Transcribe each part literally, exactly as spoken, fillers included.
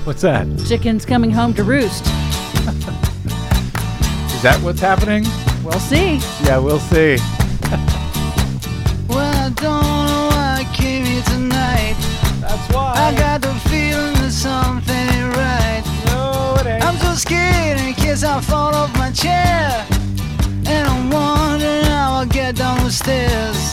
What's that? Chickens coming home to roost. Is that what's happening? We'll see. Yeah, we'll see. Well, I don't know why I came here tonight. That's why. I got the feeling that something ain't right. No, it ain't. I'm so scared in case I fall off my chair. And I'm wondering how I'll get down the stairs.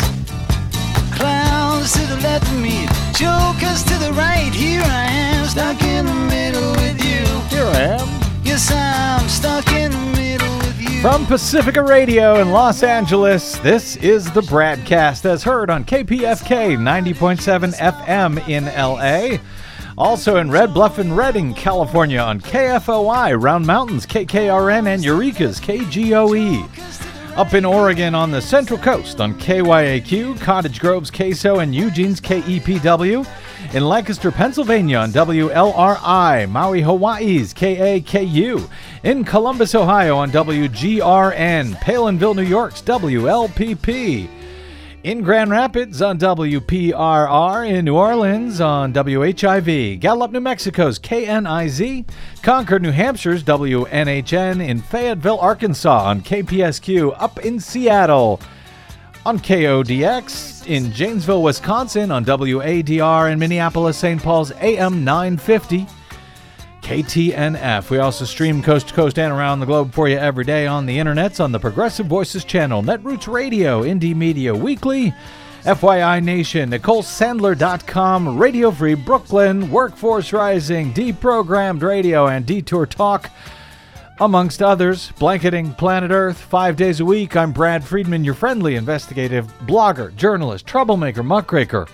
Clowns to the left of me, jokers to the right. Here I am, stuck in the middle with you. Here I am. Yes, I'm stuck in the middle with you. From Pacifica Radio in Los Angeles, this is the Bradcast, as heard on K P F K ninety point seven F M in L A. Also in Red Bluff and Redding, California on K F O I, Round Mountains, K K R N, and Eureka's K G O E. Up in Oregon on the Central Coast on K Y A Q, Cottage Grove's K S O, and Eugene's K E P W. In Lancaster, Pennsylvania on W L R I, Maui, Hawaii's K A K U. In Columbus, Ohio on W G R N, Palinville, New York's W L P P. In Grand Rapids on W P R R, in New Orleans on W H I V, Gallup, New Mexico's K N I Z, Concord, New Hampshire's W N H N, in Fayetteville, Arkansas on K P S Q, up in Seattle on K O D X, in Janesville, Wisconsin on W A D R, in Minneapolis, Saint Paul's A M nine fifty. K T N F. We also stream coast to coast and around the globe for you every day on the internets on the Progressive Voices channel, Netroots Radio, Indie Media Weekly, F Y I Nation, Nicole Sandler dot com, Radio Free Brooklyn, Workforce Rising, Deprogrammed Radio, and Detour Talk, amongst others. Blanketing Planet Earth five days a week. I'm Brad Friedman, your friendly investigative blogger, journalist, troublemaker, muckraker,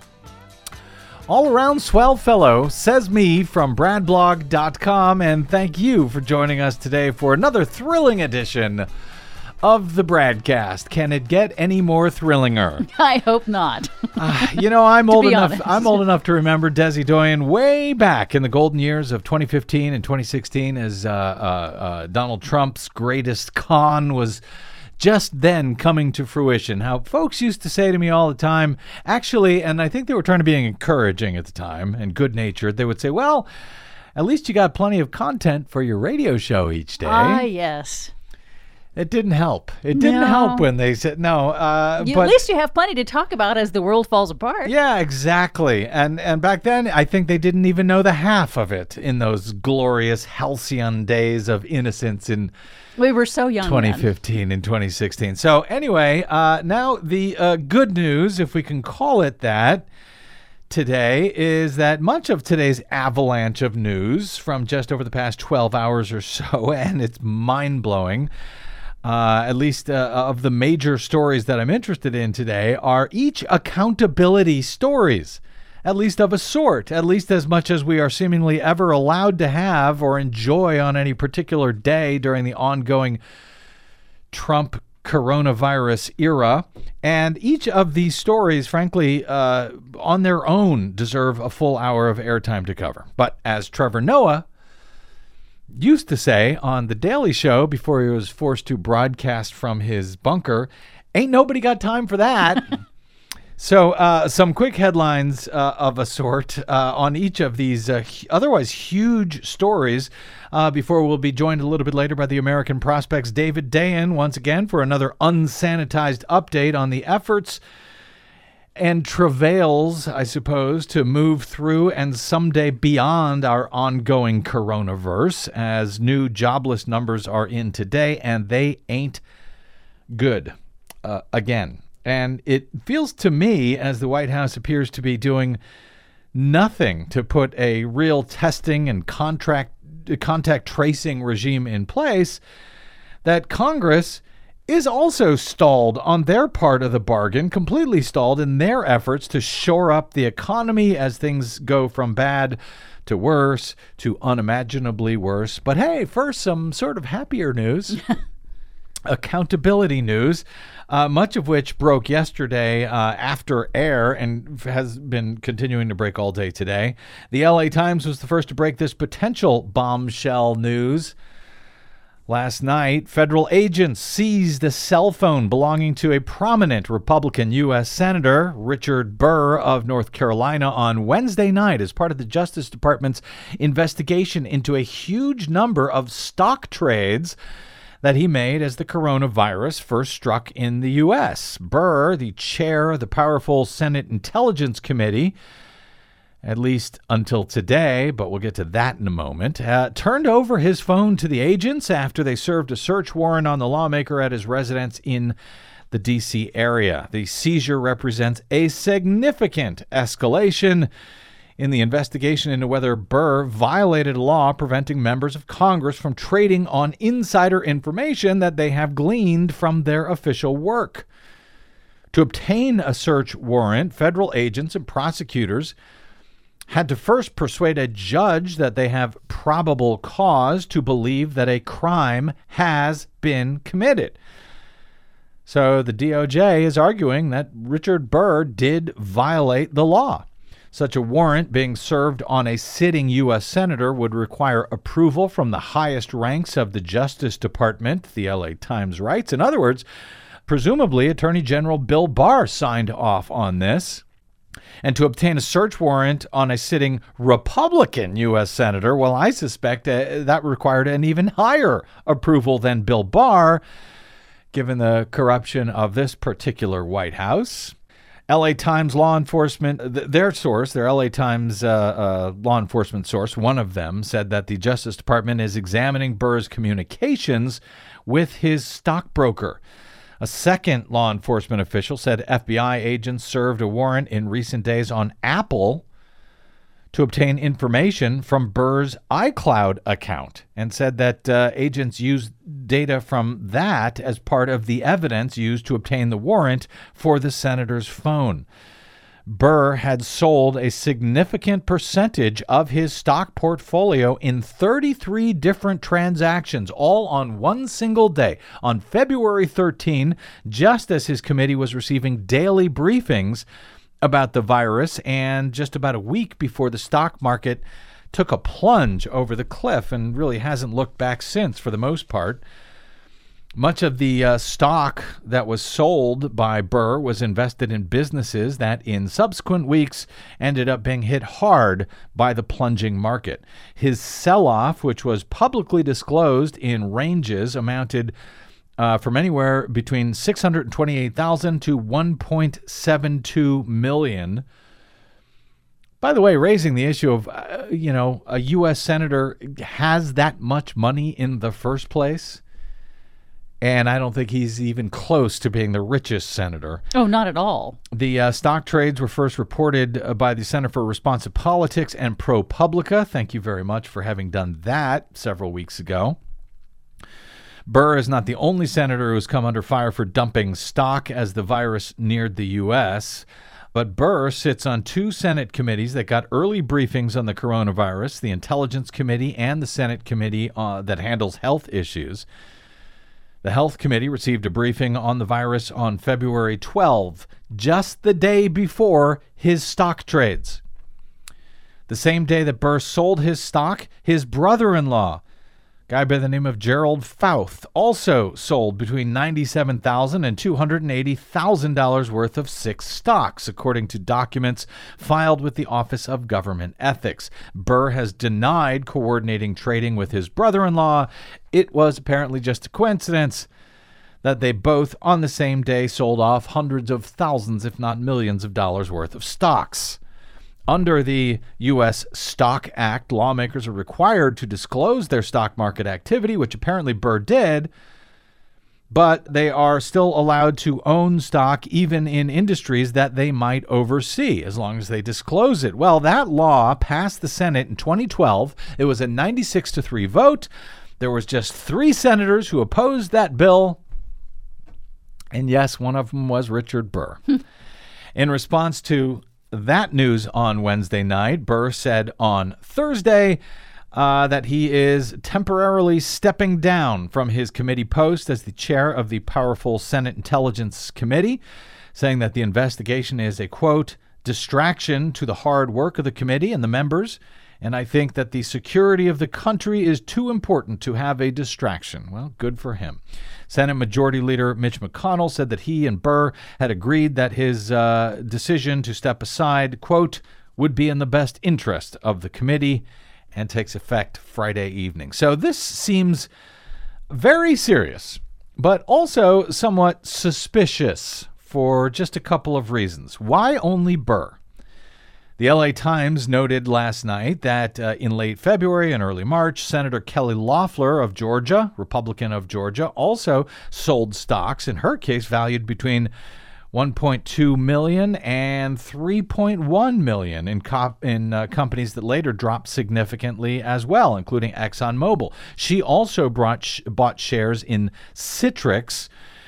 all-around swell fellow, says me from brad blog dot com, and thank you for joining us today for another thrilling edition of the Bradcast. Can it get any more thrillinger? I hope not. uh, you know, I'm old enough. honest. I'm old enough to remember Desi Doyen way back in the golden years of twenty fifteen and twenty sixteen, as uh, uh, uh, Donald Trump's greatest con was just then coming to fruition. How folks used to say to me all the time, actually, and I think they were trying to be encouraging at the time and good-natured, they would say, well, at least you got plenty of content for your radio show each day. Ah, yes. It didn't help. It didn't No. help when they said, no. Uh, You, but, at least you have plenty to talk about as the world falls apart. yeah, exactly. And and back then, I think they didn't even know the half of it in those glorious halcyon days of innocence in We were so young twenty then. fifteen and twenty sixteen. So anyway, uh, now the uh, good news, if we can call it that, today is that much of today's avalanche of news from just over the past twelve hours or so, and it's mind-blowing, uh, at least uh, of the major stories that I'm interested in today, are each accountability stories. At least of a sort, at least as much as we are seemingly ever allowed to have or enjoy on any particular day during the ongoing Trump coronavirus era. And each of these stories, frankly, uh, on their own, deserve a full hour of airtime to cover. But as Trevor Noah used to say on The Daily Show before he was forced to broadcast from his bunker, ain't nobody got time for that. So uh, some quick headlines uh, of a sort uh, on each of these uh, h- otherwise huge stories uh, before we'll be joined a little bit later by the American Prospect's David Dayen once again for another unsanitized update on the efforts and travails, I suppose, to move through and someday beyond our ongoing coronavirus, as new jobless numbers are in today, and they ain't good uh, again. And it feels to me, as the White House appears to be doing nothing to put a real testing and contract, contact tracing regime in place, that Congress is also stalled on their part of the bargain, completely stalled in their efforts to shore up the economy as things go from bad to worse to unimaginably worse. But hey, first, some sort of happier news. Accountability news, uh, much of which broke yesterday uh, after air and has been continuing to break all day today. The L A Times was the first to break this potential bombshell news Last night, federal agents seized a cell phone belonging to a prominent Republican U S Senator, Richard Burr of North Carolina, on Wednesday night as part of the Justice Department's investigation into a huge number of stock trades that he made as the coronavirus first struck in the U S. Burr, the chair of the powerful Senate Intelligence Committee, at least until today, but we'll get to that in a moment, uh, turned over his phone to the agents after they served a search warrant on the lawmaker at his residence in the D C area. The seizure represents a significant escalation in the investigation into whether Burr violated a law preventing members of Congress from trading on insider information that they have gleaned from their official work. To obtain a search warrant, federal agents and prosecutors had to first persuade a judge that they have probable cause to believe that a crime has been committed. So the D O J is arguing that Richard Burr did violate the law. Such a warrant being served on a sitting U S senator would require approval from the highest ranks of the Justice Department, the L A Times writes. In other words, presumably Attorney General Bill Barr signed off on this. And to obtain a search warrant on a sitting Republican U S senator, well, I suspect uh, that required an even higher approval than Bill Barr, given the corruption of this particular White House. L A Times law enforcement, th- their source, their L A Times uh, uh, law enforcement source, one of them, said that the Justice Department is examining Burr's communications with his stockbroker. A second law enforcement official said F B I agents served a warrant in recent days on Apple to obtain information from Burr's iCloud account and said that uh, agents used data from that as part of the evidence used to obtain the warrant for the senator's phone. Burr had sold a significant percentage of his stock portfolio in thirty-three different transactions, all on one single day, on February thirteenth, just as his committee was receiving daily briefings about the virus and just about a week before the stock market took a plunge over the cliff and really hasn't looked back since for the most part. Much of the uh, stock that was sold by Burr was invested in businesses that in subsequent weeks ended up being hit hard by the plunging market. His sell-off, which was publicly disclosed in ranges, amounted uh, from anywhere between six hundred twenty-eight thousand to one point seven two million. By the way, raising the issue of, uh, you know, a U S senator has that much money in the first place. And I don't think he's even close to being the richest senator. Oh, not at all. The uh, stock trades were first reported uh, by the Center for Responsive Politics and ProPublica. Thank you very much for having done that several weeks ago. Burr is not the only senator who has come under fire for dumping stock as the virus neared the U S, but Burr sits on two Senate committees that got early briefings on the coronavirus, the Intelligence Committee and the Senate Committee uh, that handles health issues. The Health Committee received a briefing on the virus on February twelfth, just the day before his stock trades. The same day that Burr sold his stock, his brother-in-law, a guy by the name of Gerald Fauth, also sold between ninety-seven thousand dollars and two hundred eighty thousand dollars worth of six stocks, according to documents filed with the Office of Government Ethics. Burr has denied coordinating trading with his brother-in-law. It was apparently just a coincidence that they both, on the same day, sold off hundreds of thousands, if not millions of dollars worth of stocks. Under the U S Stock Act, lawmakers are required to disclose their stock market activity, which apparently Burr did, but they are still allowed to own stock even in industries that they might oversee, as long as they disclose it. Well, that law passed the Senate in twenty twelve. It was a ninety-six to three vote. There was just three senators who opposed that bill, and yes, one of them was Richard Burr. In response to that news on Wednesday night, Burr said on Thursday uh, that he is temporarily stepping down from his committee post as the chair of the powerful Senate Intelligence Committee, saying that the investigation is a, quote, distraction to the hard work of the committee and the members, And I think that the security of the country is too important to have a distraction. Well, good for him. Senate Majority Leader Mitch McConnell said that he and Burr had agreed that his uh, decision to step aside, quote, would be in the best interest of the committee, and takes effect Friday evening. So this seems very serious, but also somewhat suspicious for just a couple of reasons. Why only Burr? The L A Times noted last night that uh, in late February and early March, Senator Kelly Loeffler of Georgia, Republican of Georgia, also sold stocks, in her case valued between one point two million dollars and three point one million dollars in, co- in uh, companies that later dropped significantly as well, including ExxonMobil. She also brought sh- bought shares in Citrix,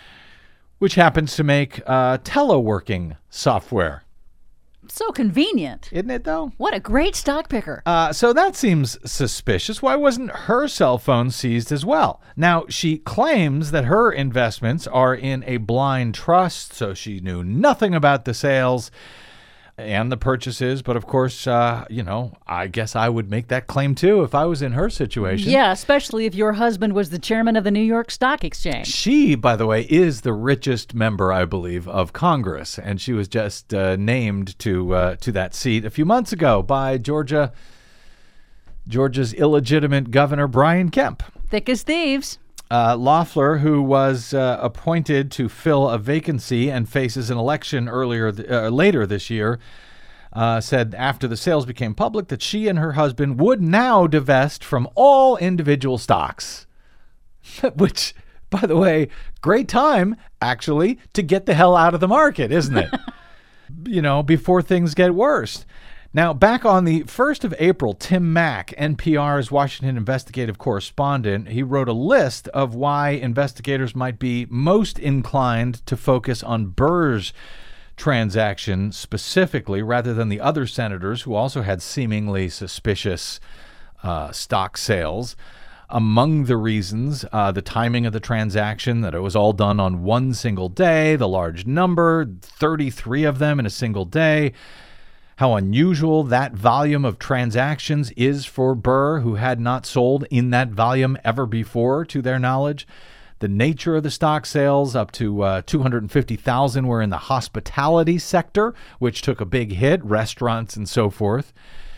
which happens to make uh, teleworking software. So convenient. Isn't it, though? What a great stock picker. Uh, so that seems suspicious. Why wasn't her cell phone seized as well? Now, she claims that her investments are in a blind trust, so she knew nothing about the sales and the purchases. But of course, uh, you know, I guess I would make that claim too if I was in her situation. Yeah, especially if your husband was the chairman of the New York Stock Exchange. She, by the way, is the richest member, I believe, of Congress, and she was just uh, named to uh, to that seat a few months ago by Georgia, Georgia's illegitimate governor Brian Kemp. Thick as thieves. Uh, Loeffler, who was uh, appointed to fill a vacancy and faces an election earlier th- uh, later this year, uh, said after the sales became public that she and her husband would now divest from all individual stocks. Which, by the way, great time, actually, to get the hell out of the market, isn't it? You know, before things get worse. Now, back on the first of April, Tim Mack, N P R's Washington investigative correspondent, he wrote a list of why investigators might be most inclined to focus on Burr's transaction specifically rather than the other senators who also had seemingly suspicious uh, stock sales. Among the reasons, uh, the timing of the transaction, that it was all done on one single day, the large number, thirty-three of them in a single day, how unusual that volume of transactions is for Burr, who had not sold in that volume ever before, to their knowledge. The nature of the stock sales, up to uh, two hundred fifty thousand, were in the hospitality sector, which took a big hit, restaurants and so forth.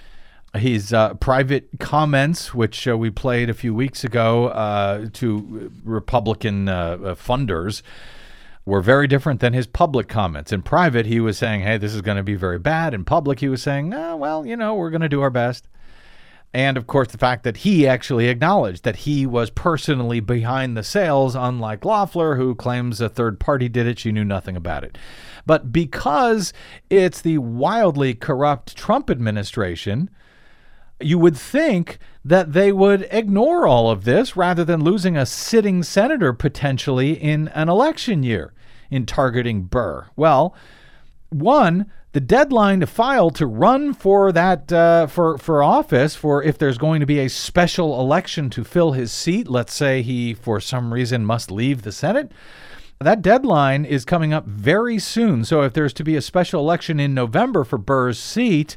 His uh, private comments, which uh, we played a few weeks ago uh, to Republican uh, funders, were very different than his public comments. In private, he was saying, hey, this is going to be very bad. In public, he was saying, oh, well, you know, we're going to do our best. And, of course, the fact that he actually acknowledged that he was personally behind the sales, unlike Loeffler, who claims a third party did it. She knew nothing about it. But because it's the wildly corrupt Trump administration, you would think that they would ignore all of this rather than losing a sitting senator potentially in an election year in targeting Burr. Well, one, the deadline to file to run for that uh, for for office, for if there's going to be a special election to fill his seat, let's say he for some reason must leave the Senate, that deadline is coming up very soon. So if there's to be a special election in November for Burr's seat,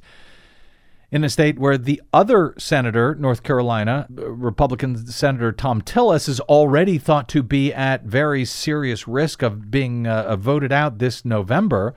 in a state where the other senator, North Carolina, Republican Senator Thom Tillis, is already thought to be at very serious risk of being uh, voted out this November,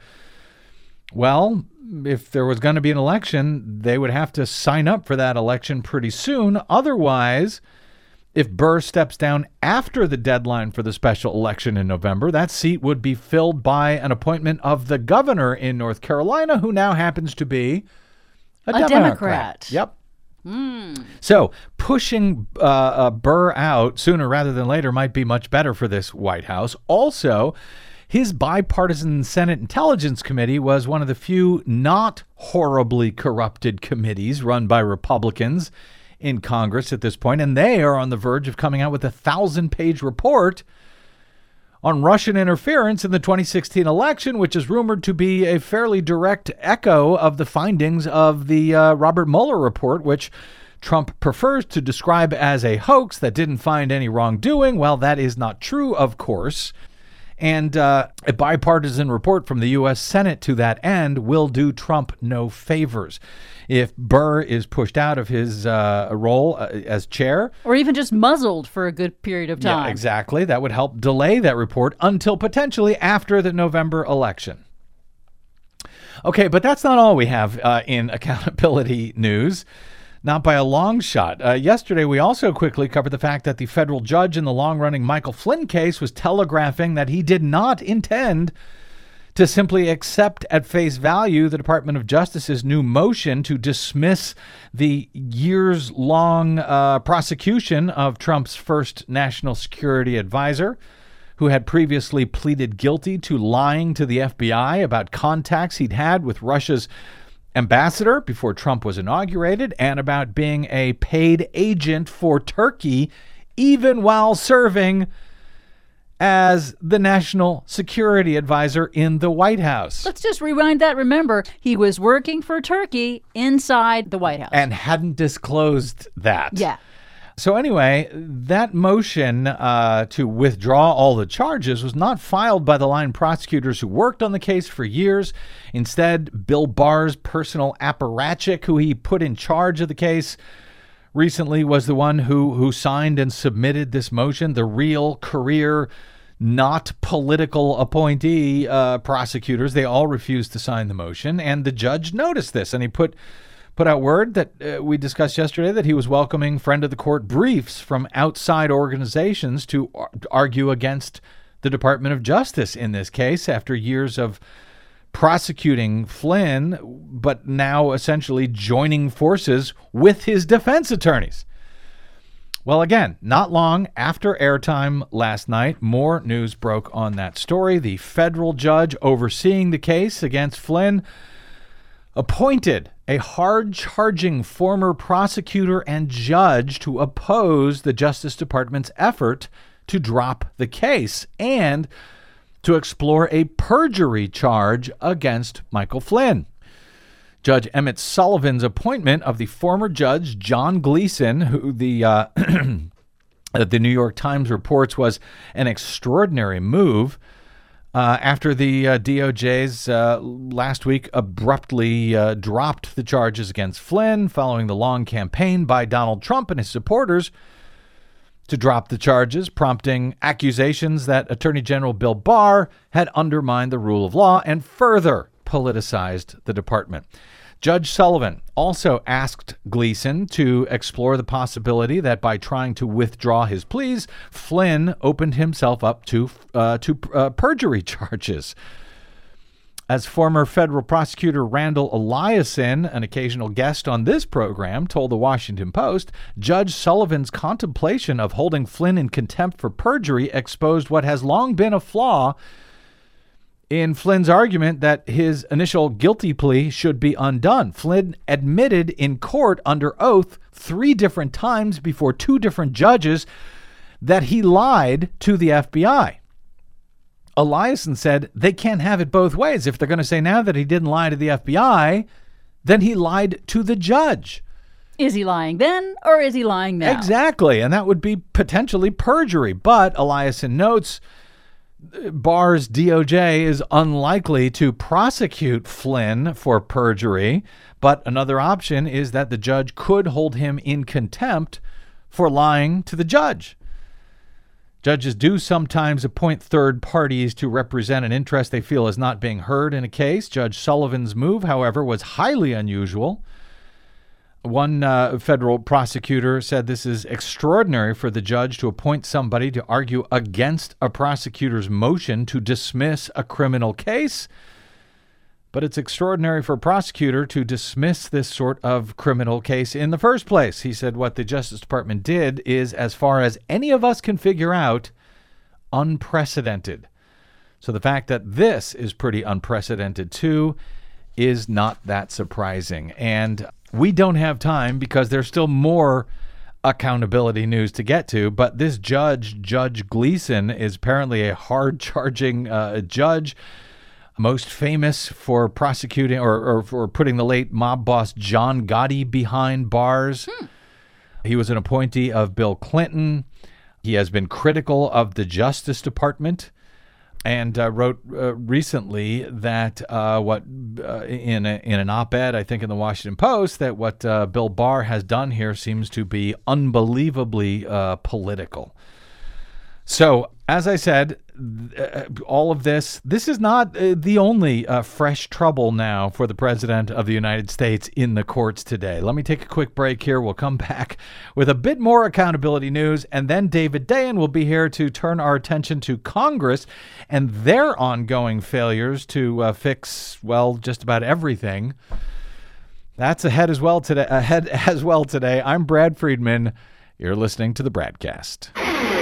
well, if there was going to be an election, they would have to sign up for that election pretty soon. Otherwise, if Burr steps down after the deadline for the special election in November, that seat would be filled by an appointment of the governor in North Carolina, who now happens to be A, a Democrat. Democrat. Yep. Mm. So pushing uh, uh, Burr out sooner rather than later might be much better for this White House. Also, his bipartisan Senate Intelligence Committee was one of the few not horribly corrupted committees run by Republicans in Congress at this point, and they are on the verge of coming out with a thousand-page report on Russian interference in the twenty sixteen election, which is rumored to be a fairly direct echo of the findings of the uh, Robert Mueller report, which Trump prefers to describe as a hoax that didn't find any wrongdoing. Well, that is not true, of course. And uh, a bipartisan report from the U S Senate to that end will do Trump no favors. If Burr is pushed out of his uh, role uh, as chair, or even just muzzled for a good period of time. Yeah, exactly. That would help delay that report until potentially after the November election. Okay, but that's not all we have uh, in accountability news. Not by a long shot. Uh, yesterday, we also quickly covered the fact that the federal judge in the long-running Michael Flynn case was telegraphing that he did not intend to simply accept at face value the Department of Justice's new motion to dismiss the years-long uh, prosecution of Trump's first national security advisor, who had previously pleaded guilty to lying to the F B I about contacts he'd had with Russia's ambassador before Trump was inaugurated, and about being a paid agent for Turkey, even while serving as the national security advisor in the White House. Let's just rewind that. Remember, he was working for Turkey inside the White House. And hadn't disclosed that. Yeah. So anyway, that motion uh, to withdraw all the charges was not filed by the line prosecutors who worked on the case for years. Instead, Bill Barr's personal apparatchik, who he put in charge of the case recently, was the one who, who signed and submitted this motion. The real career, not political appointee uh, prosecutors, they all refused to sign the motion. And the judge noticed this, and he put... put out word that uh, we discussed yesterday that he was welcoming friend of the court briefs from outside organizations to ar- argue against the Department of Justice in this case after years of prosecuting Flynn, but now essentially joining forces with his defense attorneys. Well, again, not long after airtime last night, more news broke on that story. The federal judge overseeing the case against Flynn appointed a hard-charging former prosecutor and judge to oppose the Justice Department's effort to drop the case and to explore a perjury charge against Michael Flynn. Judge Emmett Sullivan's appointment of the former judge John Gleeson, who the uh, the New York Times reports was an extraordinary move, Uh, after the uh, D O J's uh, last week abruptly uh, dropped the charges against Flynn following the long campaign by Donald Trump and his supporters to drop the charges, prompting accusations that Attorney General Bill Barr had undermined the rule of law and further politicized the department. Judge Sullivan also asked Gleeson to explore the possibility that by trying to withdraw his pleas, Flynn opened himself up to uh, to uh, perjury charges. As former federal prosecutor Randall Eliason, an occasional guest on this program, told the Washington Post, Judge Sullivan's contemplation of holding Flynn in contempt for perjury exposed what has long been a flaw in Flynn's argument that his initial guilty plea should be undone. Flynn admitted in court under oath three different times before two different judges that he lied to the F B I. Eliason said they can't have it both ways. If they're going to say now that he didn't lie to the F B I, then he lied to the judge. Is he lying then, or is he lying now? Exactly, and that would be potentially perjury. But Eliason notes Barr's D O J is unlikely to prosecute Flynn for perjury, but another option is that the judge could hold him in contempt for lying to the judge. Judges do sometimes appoint third parties to represent an interest they feel is not being heard in a case. Judge Sullivan's move, however, was highly unusual. One uh, federal prosecutor said this is extraordinary for the judge to appoint somebody to argue against a prosecutor's motion to dismiss a criminal case. But it's extraordinary for a prosecutor to dismiss this sort of criminal case in the first place. He said what the Justice Department did is, as far as any of us can figure out, unprecedented. So the fact that this is pretty unprecedented too is not that surprising. And we don't have time because there's still more accountability news to get to. But this judge, Judge Gleeson, is apparently a hard-charging uh, judge, most famous for prosecuting or, or for putting the late mob boss John Gotti behind bars. Hmm. He was an appointee of Bill Clinton. He has been critical of the Justice Department and uh, wrote uh, recently that uh, what uh, in a, in an op-ed, I think in the Washington Post, that what uh, Bill Barr has done here seems to be unbelievably uh, political. So, as I said, uh, all of this, this is not uh, the only uh, fresh trouble now for the President of the United States in the courts today. Let me take a quick break here. We'll come back with a bit more accountability news, and then David Dayen will be here to turn our attention to Congress and their ongoing failures to uh, fix, well, just about everything. That's ahead as well today. Ahead as well today. I'm Brad Friedman. You're listening to the Bradcast.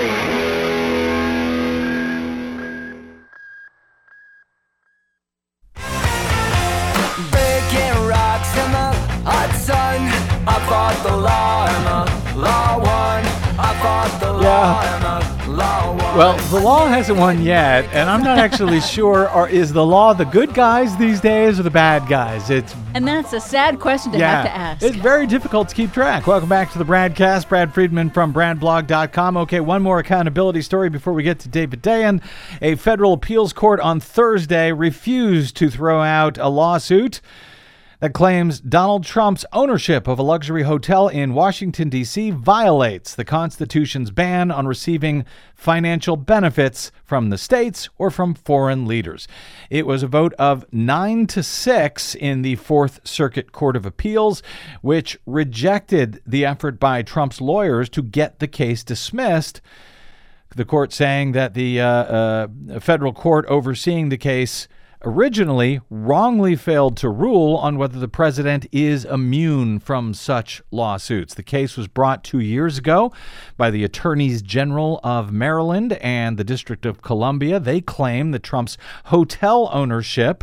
Hot sun, I fought the law and the law won. I fought the law Yeah. and the law won. Well, the law hasn't won yet, and I'm not actually sure, or is the law the good guys these days or the bad guys? It's And that's a sad question to have to ask. It's very difficult to keep track. Welcome back to the Bradcast. Brad Friedman from brad blog dot com. Okay, one more accountability story before we get to David Dayen. A federal appeals court on Thursday refused to throw out a lawsuit that claims Donald Trump's ownership of a luxury hotel in Washington, D C violates the Constitution's ban on receiving financial benefits from the states or from foreign leaders. It was a vote of nine to six in the Fourth Circuit Court of Appeals, which rejected the effort by Trump's lawyers to get the case dismissed. The court saying that the uh, uh, federal court overseeing the case originally wrongly failed to rule on whether the president is immune from such lawsuits. The case was brought two years ago by the attorneys general of Maryland and the District of Columbia. They claim that Trump's hotel ownership,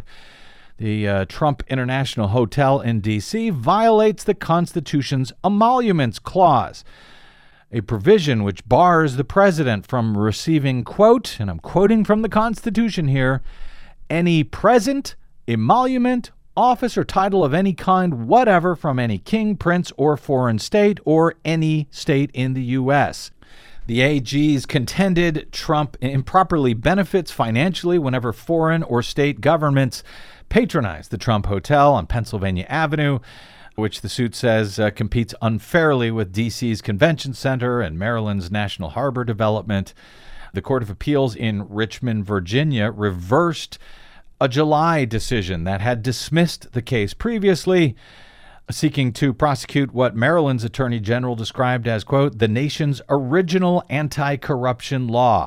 the uh, Trump International Hotel in D C, violates the Constitution's emoluments clause, a provision which bars the president from receiving, quote, and I'm quoting from the Constitution here, any present, emolument, office, or title of any kind whatever from any king, prince, or foreign state, or any state in the U S. The A Gs contended Trump improperly benefits financially whenever foreign or state governments patronize the Trump Hotel on Pennsylvania Avenue, which the suit says uh, competes unfairly with D C's Convention Center and Maryland's National Harbor development. The Court of Appeals in Richmond, Virginia, reversed a July decision that had dismissed the case previously, seeking to prosecute what Maryland's Attorney General described as, quote, the nation's original anti-corruption law.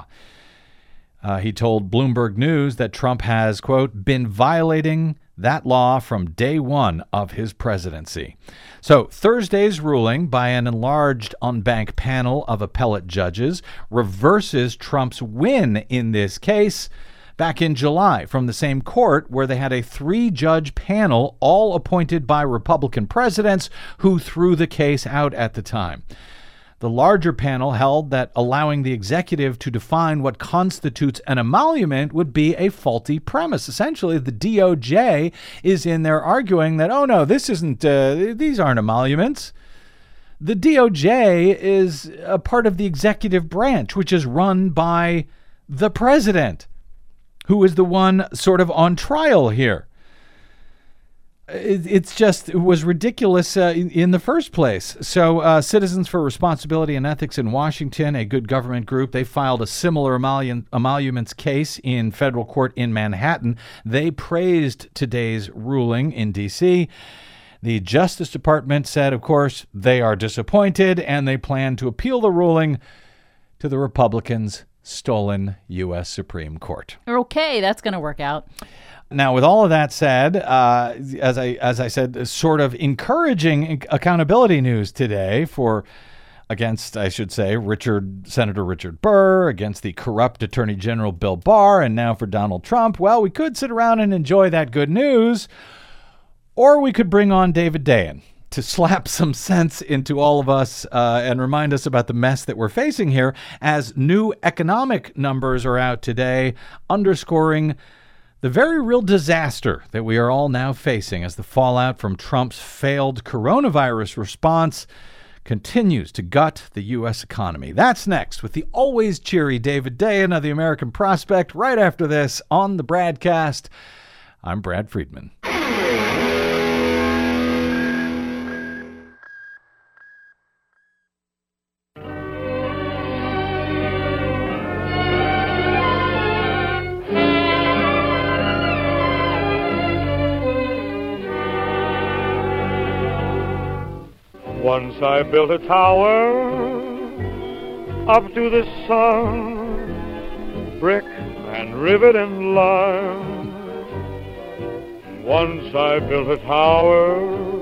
Uh, he told Bloomberg News that Trump has, quote, been violating that law from day one of his presidency. So Thursday's ruling by an enlarged en-banc panel of appellate judges reverses Trump's win in this case back in July from the same court where they had a three-judge panel, all appointed by Republican presidents who threw the case out at the time. The larger panel held that allowing the executive to define what constitutes an emolument would be a faulty premise. Essentially, the D O J is in there arguing that, oh, no, this isn't, uh, these aren't emoluments. The D O J is a part of the executive branch, which is run by the president, who is the one sort of on trial here. It's just, it was ridiculous uh, in, in the first place. So uh, Citizens for Responsibility and Ethics in Washington, a good government group, they filed a similar emolu- emoluments case in federal court in Manhattan. They praised today's ruling in D C. The Justice Department said, of course, they are disappointed and they plan to appeal the ruling to the Republicans' stolen U S Supreme Court. Okay, that's going to work out. Now, with all of that said, uh, as I as I said, sort of encouraging accountability news today for against, I should say, Richard Senator Richard Burr, against the corrupt Attorney General Bill Barr, and now for Donald Trump. Well, we could sit around and enjoy that good news, or we could bring on David Dayen to slap some sense into all of us uh, and remind us about the mess that we're facing here as new economic numbers are out today, underscoring the very real disaster that we are all now facing as the fallout from Trump's failed coronavirus response continues to gut the U S economy. That's next with the always cheery David Dayen of the American Prospect right after this on the Bradcast. I'm Brad Friedman. Once I built a tower up to the sun, brick and rivet and lime. Once I built a tower,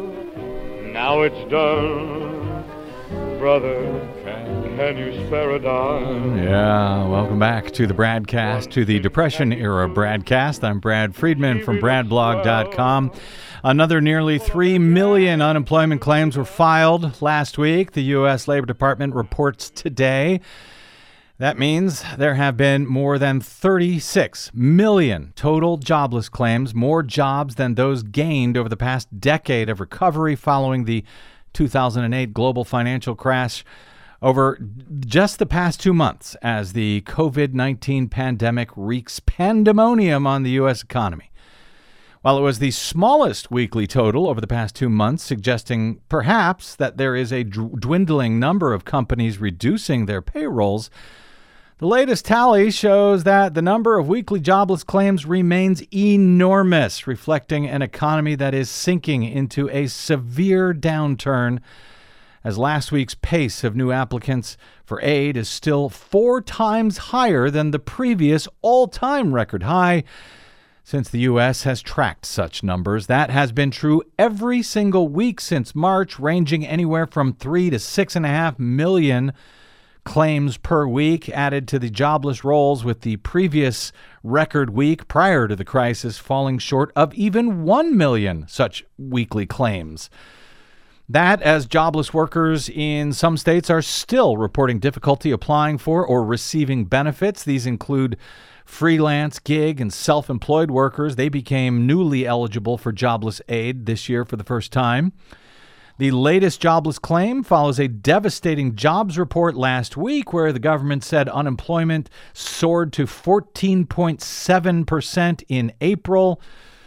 now it's done. Brother, can, can you spare a dime? Yeah, welcome back to the Bradcast, to the Depression-era Bradcast. I'm Brad Friedman from brad blog dot com. Another nearly three million unemployment claims were filed last week, the U S Labor Department reports today. That means there have been more than thirty-six million total jobless claims, more jobs than those gained over the past decade of recovery following the two thousand eight global financial crash over just the past two months as the covid nineteen pandemic wreaks pandemonium on the U S economy. While it was the smallest weekly total over the past two months, suggesting perhaps that there is a dwindling number of companies reducing their payrolls, the latest tally shows that the number of weekly jobless claims remains enormous, reflecting an economy that is sinking into a severe downturn, as last week's pace of new applicants for aid is still four times higher than the previous all-time record high. Since the U S has tracked such numbers, that has been true every single week since March, ranging anywhere from three to six and a half million claims per week added to the jobless rolls, with the previous record week prior to the crisis falling short of even one million such weekly claims. That as jobless workers in some states are still reporting difficulty applying for or receiving benefits. These include freelance, gig, and self-employed workers. They became newly eligible for jobless aid this year for the first time. The latest jobless claim follows a devastating jobs report last week where the government said unemployment soared to fourteen point seven percent in April,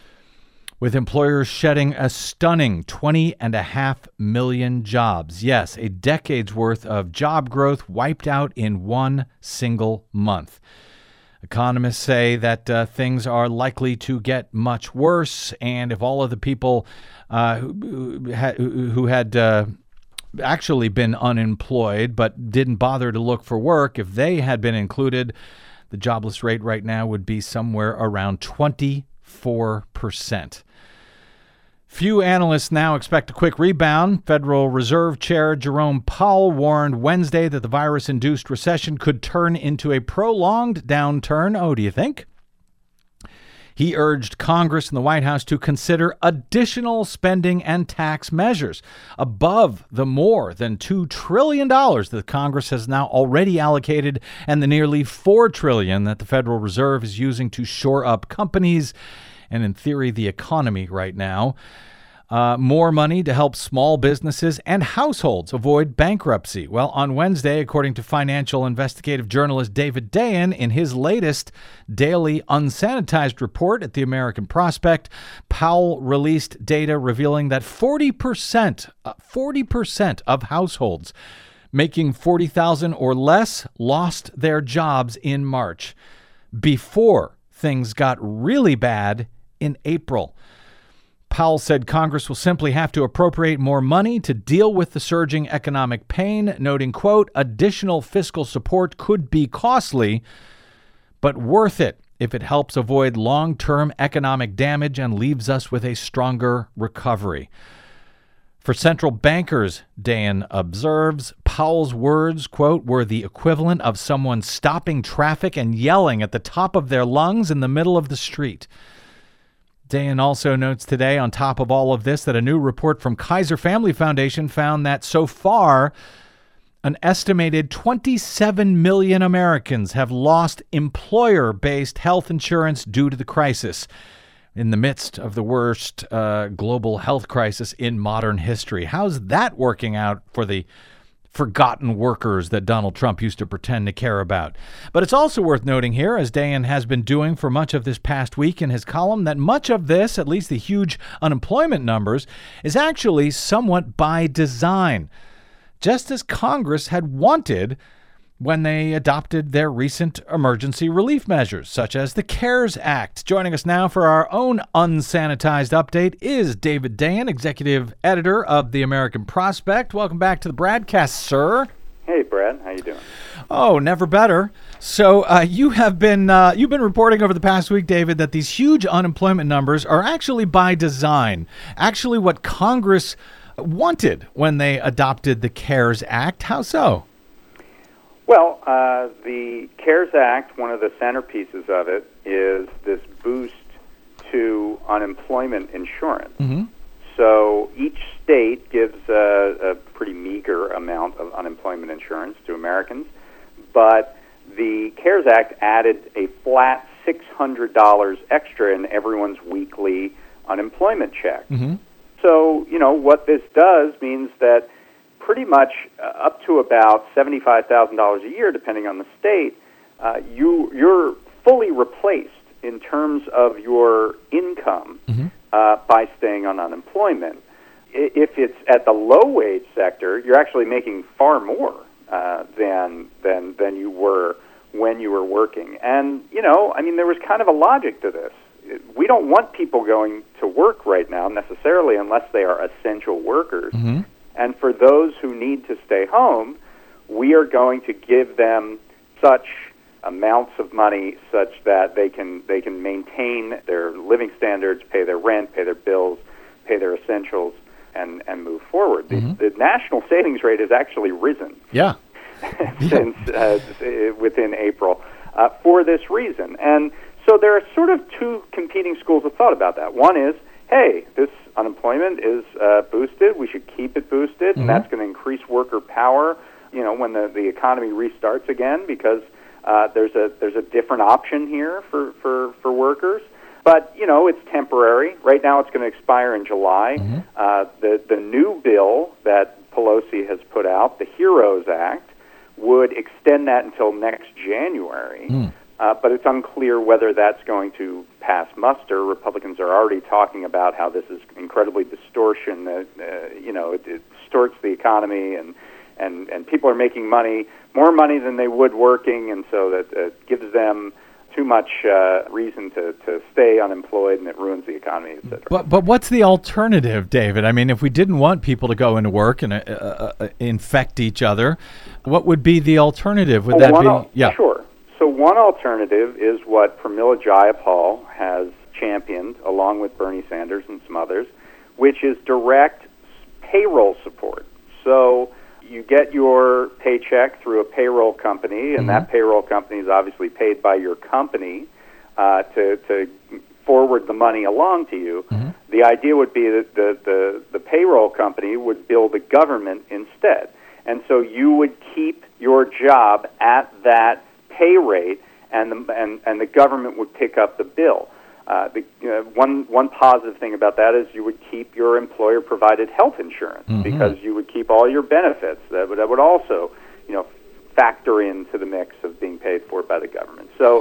with employers shedding a stunning twenty and a half million jobs. Yes, a decade's worth of job growth wiped out in one single month. Economists say that uh, things are likely to get much worse, and if all of the people uh, who, who had, who had uh, actually been unemployed but didn't bother to look for work, if they had been included, the jobless rate right now would be somewhere around twenty-four percent. Few analysts now expect a quick rebound. Federal Reserve Chair Jerome Powell warned Wednesday that the virus-induced recession could turn into a prolonged downturn. Oh, do you think? He urged Congress and the White House to consider additional spending and tax measures above the more than two trillion dollars that Congress has now already allocated and the nearly four trillion dollars that the Federal Reserve is using to shore up companies and, in theory, the economy right now. Uh, more money to help small businesses and households avoid bankruptcy. Well, on Wednesday, according to financial investigative journalist David Dayen, in his latest daily unsanitized report at the American Prospect, Powell released data revealing that forty percent, uh, forty percent of households making forty thousand dollars or less lost their jobs in March, before things got really bad in April. Powell said Congress will simply have to appropriate more money to deal with the surging economic pain, noting, quote, additional fiscal support could be costly, but worth it if it helps avoid long-term economic damage and leaves us with a stronger recovery. For central bankers, Dayen observes, Powell's words, quote, were the equivalent of someone stopping traffic and yelling at the top of their lungs in the middle of the street. Dayen also notes today, on top of all of this, that a new report from Kaiser Family Foundation found that so far, an estimated twenty-seven million Americans have lost employer-based health insurance due to the crisis. in the midst of the worst uh, global health crisis in modern history. How's that working out for the forgotten workers that Donald Trump used to pretend to care about? But it's also worth noting here, as Dayen has been doing for much of this past week in his column, that much of this, at least the huge unemployment numbers, is actually somewhat by design, just as Congress had wanted when they adopted their recent emergency relief measures, such as the CARES Act. Joining us now for our own unsanitized update is David Dayen, executive editor of the American Prospect. Welcome back to the broadcast, sir. Hey, Brad. How you doing? Oh, never better. So uh, you have been uh, you've been reporting over the past week, David, that these huge unemployment numbers are actually by design, actually what Congress wanted when they adopted the CARES Act. How so? Well, uh, the CARES Act, one of the centerpieces of it, is this boost to unemployment insurance. Mm-hmm. So each state gives a, a pretty meager amount of unemployment insurance to Americans, but the CARES Act added a flat six hundred dollars extra in everyone's weekly unemployment check. Mm-hmm. So, you know, what this does means that pretty much uh, up to about seventy-five thousand dollars a year, depending on the state, uh, you, you're fully replaced in terms of your income mm-hmm. uh, by staying on unemployment. I, if it's at the low-wage sector, you're actually making far more uh, than, than, than you were when you were working. And, you know, I mean, there was kind of a logic to this. We don't want people going to work right now necessarily unless they are essential workers. Mm-hmm. And for those who need to stay home, we are going to give them such amounts of money such that they can they can maintain their living standards, pay their rent, pay their bills, pay their essentials, and, and move forward. Mm-hmm. The, the national savings rate has actually risen Yeah. since uh, within April uh, for this reason. And so there are sort of two competing schools of thought about that. One is, hey, this unemployment is uh, boosted. We should keep it boosted, Mm-hmm. and that's going to increase worker power. You know, when the, the economy restarts again, because uh, there's a there's a different option here for, for, for workers. But you know, it's temporary. Right now, it's going to expire in July. Mm-hmm. Uh, the the new bill that Pelosi has put out, the HEROES Act, would extend that until next January. Mm. Uh, but it's unclear whether that's going to pass muster. Republicans are already talking about how this is incredibly distortion. That uh, you know, it, it distorts the economy, and, and, and people are making money, more money than they would working, and so that uh, gives them too much uh, reason to, to stay unemployed, and it ruins the economy, et cetera. But but what's the alternative, David? I mean, if we didn't want people to go into work and uh, uh, infect each other, what would be the alternative? Would Well, that one be al- yeah? Sure. So one alternative is what Pramila Jayapal has championed, along with Bernie Sanders and some others, which is direct payroll support. So you get your paycheck through a payroll company, and Mm-hmm. that payroll company is obviously paid by your company uh, to, to forward the money along to you. Mm-hmm. The idea would be that the, the, the payroll company would bill the government instead. And so you would keep your job at that pay rate, and the and, and the government would pick up the bill. Uh, the uh, one one positive thing about that is you would keep your employer provided health insurance Mm-hmm. because you would keep all your benefits. That would that would also, you know, factor into the mix of being paid for by the government. So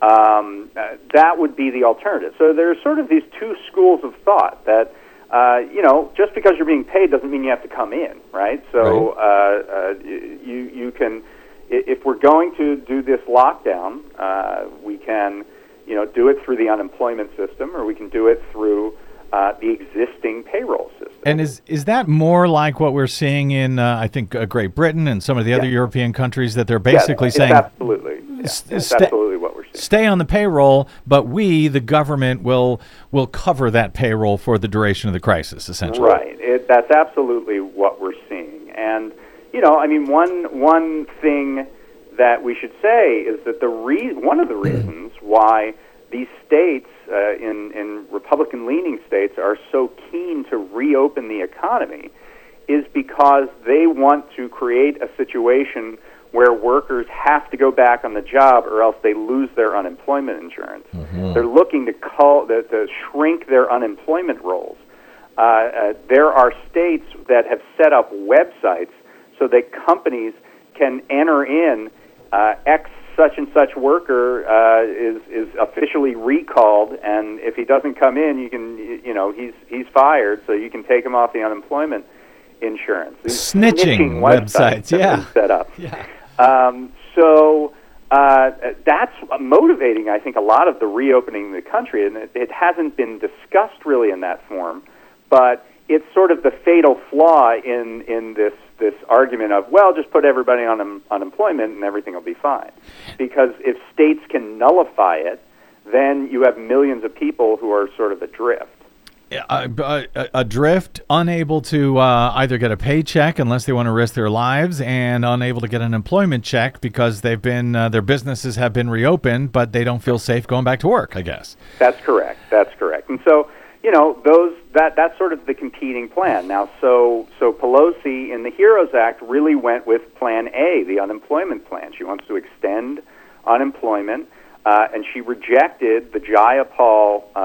um, uh, that would be the alternative. So there's sort of these two schools of thought that. Uh, you know, just because you're being paid doesn't mean you have to come in, right? So uh, uh, you you can. If we're going to do this lockdown, uh, we can, you know, do it through the unemployment system, or we can do it through uh, the existing payroll system. And is is that more like what we're seeing in, uh, I think, uh, Great Britain and some of the other Yeah. European countries, that they're basically yeah, saying, it's absolutely, yeah, S- it's sta- absolutely what we're seeing. stay on the payroll, but we, the government, will will cover that payroll for the duration of the crisis, essentially. Right. It, that's absolutely what we're seeing. And you know, I mean, one one thing that we should say is that the re- one of the reasons why these states, uh, in, in Republican-leaning states, are so keen to reopen the economy is because they want to create a situation where workers have to go back on the job or else they lose their unemployment insurance. Mm-hmm. They're looking to, call, to, to shrink their unemployment rolls. Uh, uh, there are states that have set up websites so that companies can enter in uh, X such and such worker uh, is is officially recalled, and if he doesn't come in, you can you know he's he's fired, so you can take him off the unemployment insurance. These snitching, snitching websites, websites yeah, set up. Yeah. Um, so uh, that's motivating, I think, a lot of the reopening of the country, and it, it hasn't been discussed really in that form, but it's sort of the fatal flaw in in this. this argument of, well, just put everybody on um, unemployment and everything will be fine. Because if states can nullify it, then you have millions of people who are sort of adrift. Uh, adrift, unable to uh, either get a paycheck unless they want to risk their lives, and unable to get an employment check because they've been uh, their businesses have been reopened, but they don't feel safe going back to work, I guess. That's correct. That's correct. And so, you know, those that that's sort of the competing plan. Now, so so Pelosi in the HEROES Act really went with Plan A, the unemployment plan. She wants to extend unemployment, uh, and she rejected the Jayapal uh, uh,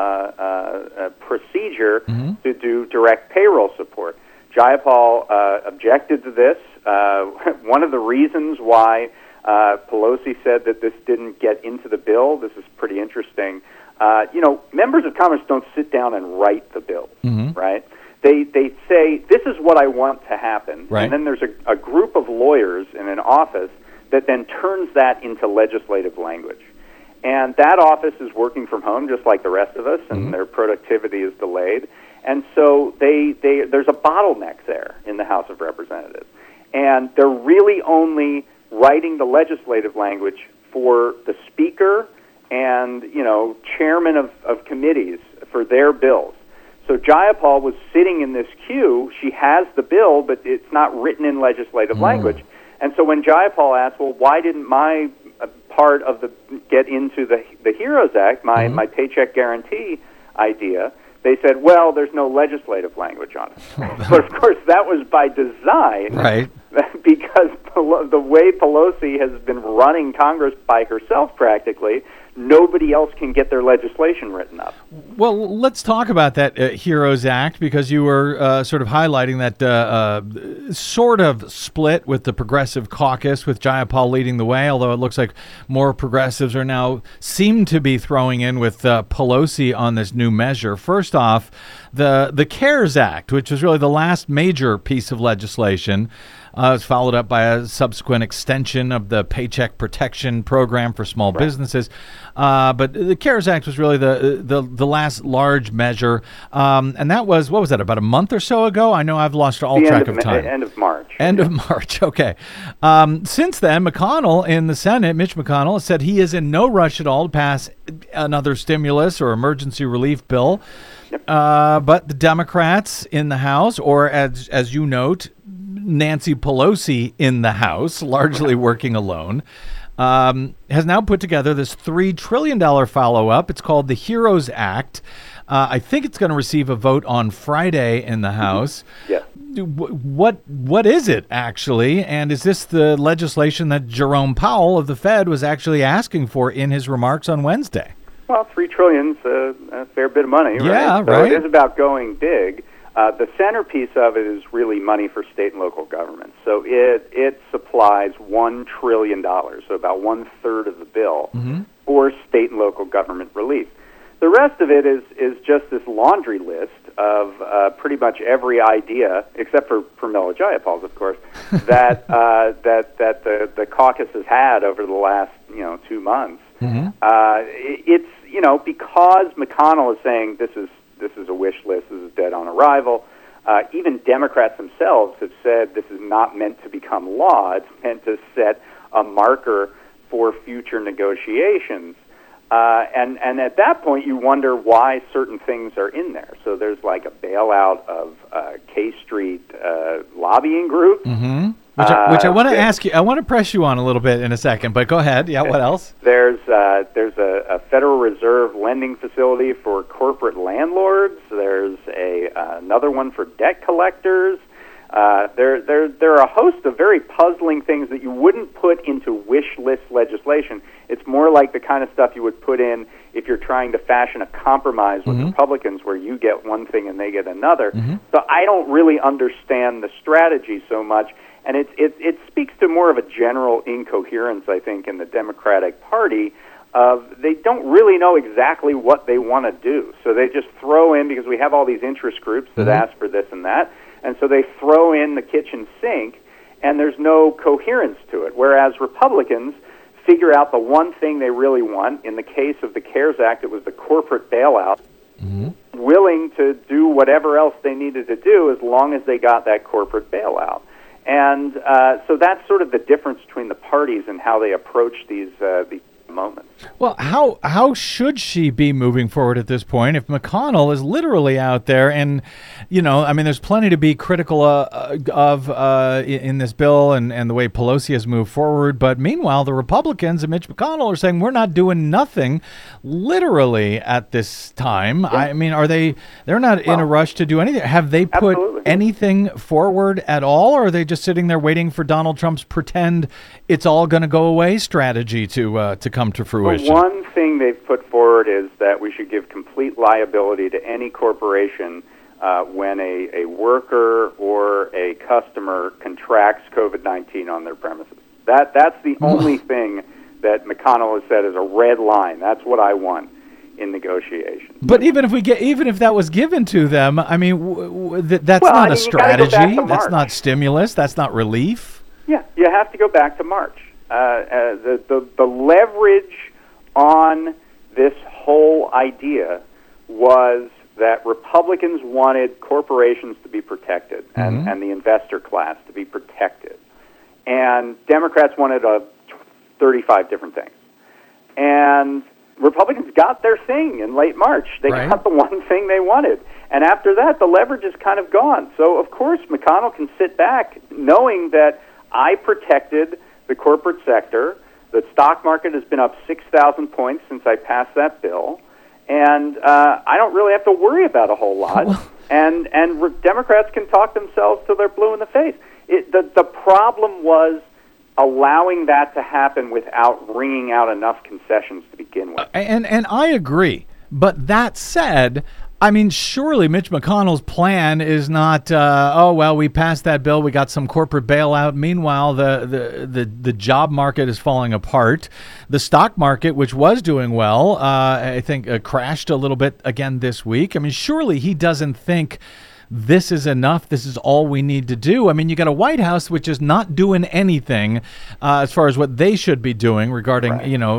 uh, procedure mm-hmm. to do direct payroll support. Jayapal uh, objected to this. Uh, one of the reasons why uh, Pelosi said that this didn't get into the bill, this is pretty interesting. Uh, you know, members of Congress don't sit down and write the bill, mm-hmm. right? They they say, this is what I want to happen. Right. And then there's a, a group of lawyers in an office that then turns that into legislative language. And that office is working from home just like the rest of us, and mm-hmm. their productivity is delayed. And so they, they there's a bottleneck there in the House of Representatives. And they're really only writing the legislative language for the Speaker and, you know, chairman of, of committees for their bills. So Jayapal was sitting in this queue. She has the bill, but it's not written in legislative mm. language. And so when Jayapal asked, well, why didn't my uh, part of the get into the the HEROES Act, my, mm-hmm. my paycheck guarantee idea, they said, well, there's no legislative language on it. But, of course, that was by design. Right. Because the way Pelosi has been running Congress by herself practically, nobody else can get their legislation written up. Well, let's talk about that uh, HEROES Act, because you were uh, sort of highlighting that uh, uh, sort of split with the Progressive Caucus, with Jayapal leading the way, although it looks like more progressives are now seem to be throwing in with uh, Pelosi on this new measure. First off, the, the CARES Act, which was really the last major piece of legislation, Uh, it's followed up by a subsequent extension of the Paycheck Protection Program for small right. businesses. Uh, but the CARES Act was really the the, the last large measure. Um, and that was, what was that, about a month or so ago? I know I've lost all the track of, of time. End of March. End yeah. of March, okay. Um, since then, McConnell in the Senate, Mitch McConnell, said he is in no rush at all to pass another stimulus or emergency relief bill. Yep. Uh, but the Democrats in the House, or as as you note, Nancy Pelosi in the House, largely working alone, um, has now put together this three trillion dollars follow-up. It's called the HEROES Act. Uh, I think it's going to receive a vote on Friday in the House. Yeah. What What is it, actually? And is this the legislation that Jerome Powell of the Fed was actually asking for in his remarks on Wednesday? Well, three trillion dollars is a, a fair bit of money, right? Yeah, so right. It is about going big. Uh, the centerpiece of it is really money for state and local governments. So it it supplies one trillion dollars, so about one-third of the bill, mm-hmm. for state and local government relief. The rest of it is, is just this laundry list of uh, pretty much every idea, except for Pramila Jayapal's, of course, that uh, that that the, the caucus has had over the last you know two months. Mm-hmm. Uh, it, it's you know because McConnell is saying this is this is a wish list, this is dead on arrival. Uh, even Democrats themselves have said this is not meant to become law. It's meant to set a marker for future negotiations. Uh, and, and at that point, you wonder why certain things are in there. So there's like a bailout of uh, K Street uh, lobbying groups. Mm-hmm. Which I, which I want to ask you, I want to press you on a little bit in a second, but go ahead. Yeah, what else? There's uh, there's a, a Federal Reserve lending facility for corporate landlords. There's a uh, another one for debt collectors. Uh, there, there, there are a host of very puzzling things that you wouldn't put into wish list legislation. It's more like the kind of stuff you would put in if you're trying to fashion a compromise with Mm-hmm. Republicans where you get one thing and they get another. Mm-hmm. So I don't really understand the strategy so much, and it, it, it speaks to more of a general incoherence, I think, in the Democratic Party. Of they don't really know exactly what they want to do. So they just throw in, because we have all these interest groups that Mm-hmm. ask for this and that, and so they throw in the kitchen sink, and there's no coherence to it. Whereas Republicans figure out the one thing they really want. In the case of the CARES Act, it was the corporate bailout, Mm-hmm. willing to do whatever else they needed to do as long as they got that corporate bailout. And uh, so that's sort of the difference between the parties and how they approach these uh, these moments. Well, how how should she be moving forward at this point if McConnell is literally out there and, you know, I mean, there's plenty to be critical uh, of uh, in this bill and, and the way Pelosi has moved forward. But meanwhile, the Republicans and Mitch McConnell are saying we're not doing nothing literally at this time. Yeah. I mean, are they, they're not well, in a rush to do anything. Have they put absolutely. anything forward at all? Or are they just sitting there waiting for Donald Trump's pretend it's all going to go away strategy to uh, to come to fruition? Well, one thing they've put forward is that we should give complete liability to any corporation uh, when a, a worker or a customer contracts COVID nineteen on their premises. That That's the only thing that McConnell has said is a red line. That's what I want in negotiations. But even if we get, even if that was given to them, I mean, w- w- th- that's well, not I mean, a strategy. That's March. not stimulus. That's not relief. Yeah, you have to go back to March. Uh, uh, the, the the leverage on this whole idea was that Republicans wanted corporations to be protected and, Mm-hmm. and the investor class to be protected, and Democrats wanted a thirty-five different things. And Republicans got their thing in late March. They Right. got the one thing they wanted. And after that, the leverage is kind of gone. So, of course, McConnell can sit back knowing that I protected the corporate sector. The stock market has been up six thousand points since I passed that bill. And uh, I don't really have to worry about a whole lot. and and re- Democrats can talk themselves till they're blue in the face. It, the, the problem was allowing that to happen without wringing out enough concessions to begin with. And and I agree. But that said, I mean, surely Mitch McConnell's plan is not, uh, oh, well, we passed that bill. We got some corporate bailout. Meanwhile, the, the, the, the job market is falling apart. The stock market, which was doing well, uh, I think uh, crashed a little bit again this week. I mean, surely he doesn't think this is enough. This is all we need to do. I mean, you got a White House which is not doing anything uh, as far as what they should be doing regarding, right. you know,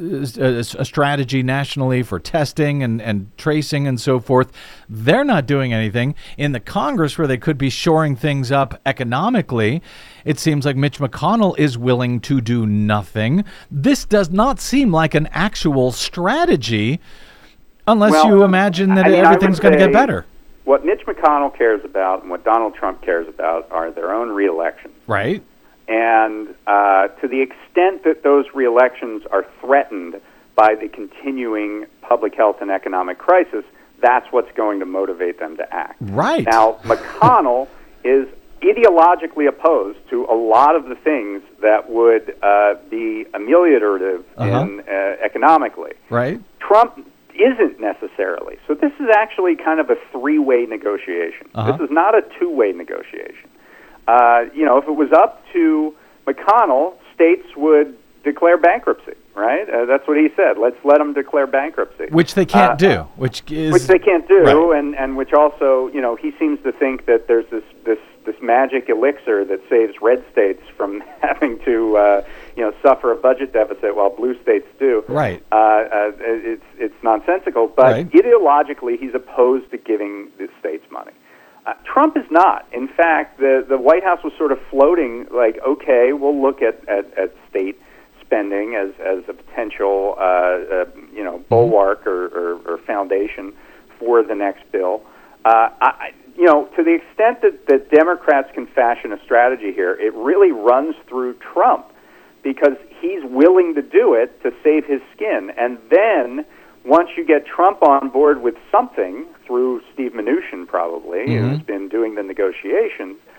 a, a strategy nationally for testing and, and tracing and so forth. They're not doing anything. In the Congress, where they could be shoring things up economically, it seems like Mitch McConnell is willing to do nothing. This does not seem like an actual strategy unless well, you imagine that I mean, everything's going to get better. What Mitch McConnell cares about and what Donald Trump cares about are their own reelections. Right. And uh, to the extent that those reelections are threatened by the continuing public health and economic crisis, that's what's going to motivate them to act. Right. Now, McConnell is ideologically opposed to a lot of the things that would uh, be ameliorative Uh-huh. in, uh, economically. Right. Trump isn't necessarily. So this is actually kind of a three-way negotiation. Uh-huh. This is not a two-way negotiation. Uh, you know, if it was up to McConnell, states would declare bankruptcy, right? Uh, that's what he said. Let's let them declare bankruptcy. Which they can't Uh, do. Which is which they can't do, right. and, and which also, you know, he seems to think that there's this, this, this magic elixir that saves red states from having to, uh, you know, suffer a budget deficit while blue states do. Right. Uh, uh, it's it's nonsensical, but Right. ideologically, he's opposed to giving the states money. Uh, Trump is not. In fact, the the White House was sort of floating like, okay, we'll look at, at, at state spending as, as a potential, uh, uh, you know, bulwark or, or, or foundation for the next bill. Uh, I, you know, to the extent that, that Democrats can fashion a strategy here, it really runs through Trump because he's willing to do it to save his skin. And then once you get Trump on board with something, through Steve Mnuchin probably, Mm-hmm. who's been doing the negotiations,